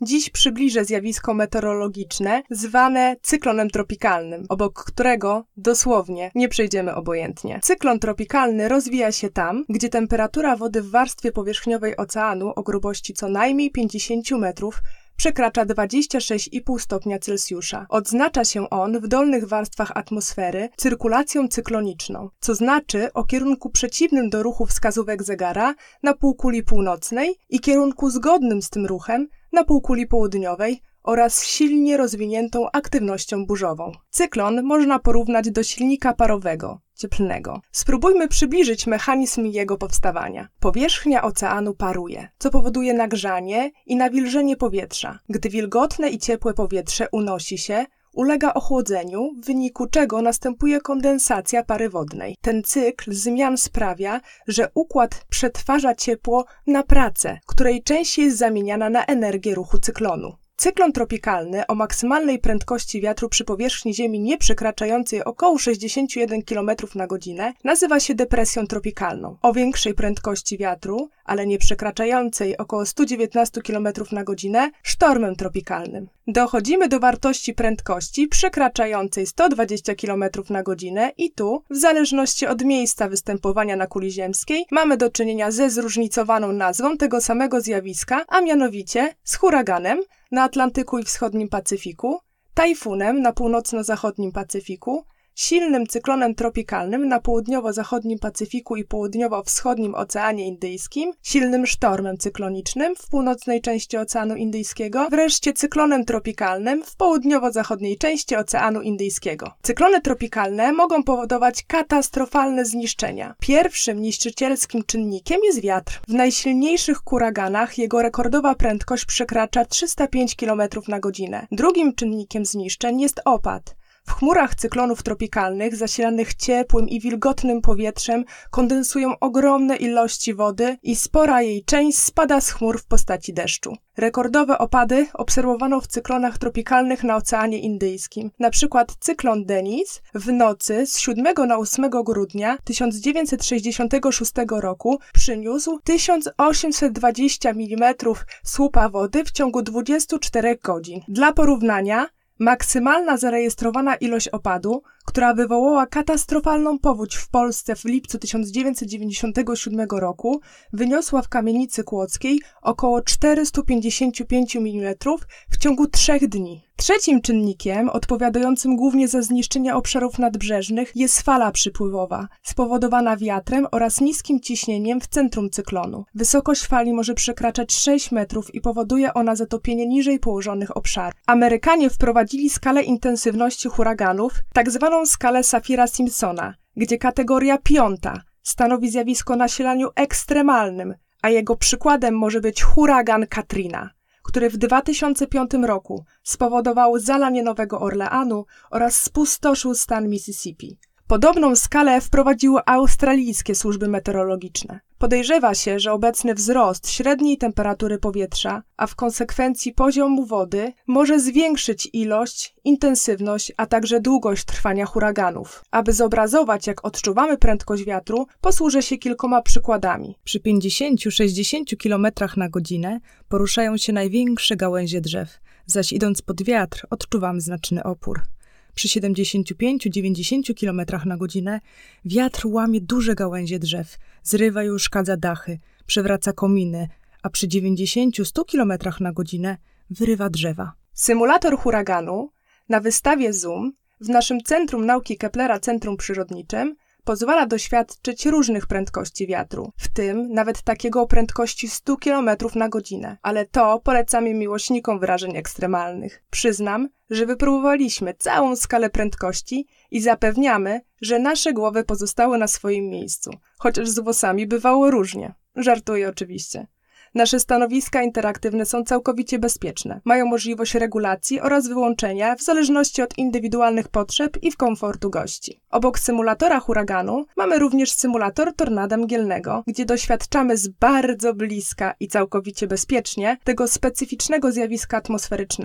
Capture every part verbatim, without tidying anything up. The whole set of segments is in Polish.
Dziś przybliżę zjawisko meteorologiczne zwane cyklonem tropikalnym, obok którego dosłownie nie przejdziemy obojętnie. Cyklon tropikalny rozwija się tam, gdzie temperatura wody w warstwie powierzchniowej oceanu o grubości co najmniej pięćdziesiąt metrów przekracza dwadzieścia sześć i pół stopnia Celsjusza. Odznacza się on w dolnych warstwach atmosfery cyrkulacją cykloniczną, co znaczy o kierunku przeciwnym do ruchu wskazówek zegara na półkuli północnej i kierunku zgodnym z tym ruchem na półkuli południowej oraz silnie rozwiniętą aktywnością burzową. Cyklon można porównać do silnika parowego, cieplnego. Spróbujmy przybliżyć mechanizm jego powstawania. Powierzchnia oceanu paruje, co powoduje nagrzanie i nawilżenie powietrza. Gdy wilgotne i ciepłe powietrze unosi się, ulega ochłodzeniu, w wyniku czego następuje kondensacja pary wodnej. Ten cykl zmian sprawia, że układ przetwarza ciepło na pracę, której część jest zamieniana na energię ruchu cyklonu. Cyklon tropikalny o maksymalnej prędkości wiatru przy powierzchni Ziemi nie przekraczającej około sześćdziesiąt jeden kilometrów na godzinę nazywa się depresją tropikalną. O większej prędkości wiatru, ale nie przekraczającej około sto dziewiętnaście kilometrów na godzinę, sztormem tropikalnym. Dochodzimy do wartości prędkości przekraczającej sto dwadzieścia kilometrów na godzinę i tu, w zależności od miejsca występowania na kuli ziemskiej, mamy do czynienia ze zróżnicowaną nazwą tego samego zjawiska, a mianowicie z huraganem na Atlantyku i wschodnim Pacyfiku, tajfunem na północno-zachodnim Pacyfiku, silnym cyklonem tropikalnym na południowo-zachodnim Pacyfiku i południowo-wschodnim Oceanie Indyjskim, silnym sztormem cyklonicznym w północnej części Oceanu Indyjskiego, wreszcie cyklonem tropikalnym w południowo-zachodniej części Oceanu Indyjskiego. Cyklony tropikalne mogą powodować katastrofalne zniszczenia. Pierwszym niszczycielskim czynnikiem jest wiatr. W najsilniejszych huraganach jego rekordowa prędkość przekracza trzysta pięć kilometrów na godzinę. Drugim czynnikiem zniszczeń jest opad. W chmurach cyklonów tropikalnych zasilanych ciepłym i wilgotnym powietrzem kondensują ogromne ilości wody i spora jej część spada z chmur w postaci deszczu. Rekordowe opady obserwowano w cyklonach tropikalnych na Oceanie Indyjskim. Na przykład cyklon Denis w nocy z siódmego na ósmego grudnia tysiąc dziewięćset sześćdziesiątego szóstego roku przyniósł tysiąc osiemset dwadzieścia milimetrów słupa wody w ciągu dwudziestu czterech godzin. Dla porównania, maksymalna zarejestrowana ilość opadu, która wywołała katastrofalną powódź w Polsce w lipcu tysiąc dziewięćset dziewięćdziesiątego siódmego roku, wyniosła w Kamienicy Kłodzkiej około czterysta pięćdziesiąt pięć milimetrów w ciągu trzech dni. Trzecim czynnikiem, odpowiadającym głównie za zniszczenia obszarów nadbrzeżnych, jest fala przypływowa, spowodowana wiatrem oraz niskim ciśnieniem w centrum cyklonu. Wysokość fali może przekraczać sześć metrów i powoduje ona zatopienie niżej położonych obszarów. Amerykanie wprowadzili skalę intensywności huraganów, tak zwaną skalę Saffira-Simpsona, gdzie kategoria piąta stanowi zjawisko o nasilaniu ekstremalnym, a jego przykładem może być huragan Katrina, który w dwa tysiące piątym roku spowodował zalanie Nowego Orleanu oraz spustoszył stan Mississippi. Podobną skalę wprowadziły australijskie służby meteorologiczne. Podejrzewa się, że obecny wzrost średniej temperatury powietrza, a w konsekwencji poziomu wody, może zwiększyć ilość, intensywność, a także długość trwania huraganów. Aby zobrazować, jak odczuwamy prędkość wiatru, posłużę się kilkoma przykładami. Przy pięćdziesięciu do sześćdziesięciu kilometrach na godzinę poruszają się największe gałęzie drzew, zaś idąc pod wiatr odczuwamy znaczny opór. Przy siedemdziesięciu pięciu do dziewięćdziesięciu kilometrach na godzinę wiatr łamie duże gałęzie drzew, zrywa i uszkadza dachy, przewraca kominy, a przy dziewięćdziesięciu do stu kilometrach na godzinę wyrywa drzewa. Symulator huraganu na wystawie Zoom w naszym Centrum Nauki Keplera Centrum Przyrodniczym pozwala doświadczyć różnych prędkości wiatru, w tym nawet takiego o prędkości stu kilometrów na godzinę, ale to polecamy miłośnikom wyrażeń ekstremalnych. Przyznam, że wypróbowaliśmy całą skalę prędkości i zapewniamy, że nasze głowy pozostały na swoim miejscu, chociaż z włosami bywało różnie. Żartuję oczywiście. Nasze stanowiska interaktywne są całkowicie bezpieczne. Mają możliwość regulacji oraz wyłączenia w zależności od indywidualnych potrzeb i w komfortu gości. Obok symulatora huraganu mamy również symulator tornada mgielnego, gdzie doświadczamy z bardzo bliska i całkowicie bezpiecznie tego specyficznego zjawiska atmosferycznego.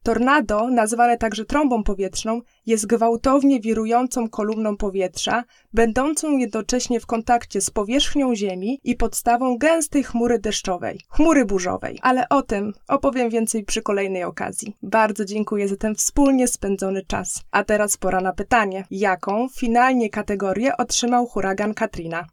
Tornado, nazwane także trąbą powietrzną, jest gwałtownie wirującą kolumną powietrza, będącą jednocześnie w kontakcie z powierzchnią Ziemi i podstawą gęstej chmury deszczowej, chmury burzowej. Ale o tym opowiem więcej przy kolejnej okazji. Bardzo dziękuję za ten wspólnie spędzony czas. A teraz pora na pytanie. Jaką finalnie kategorię otrzymał huragan Katrina?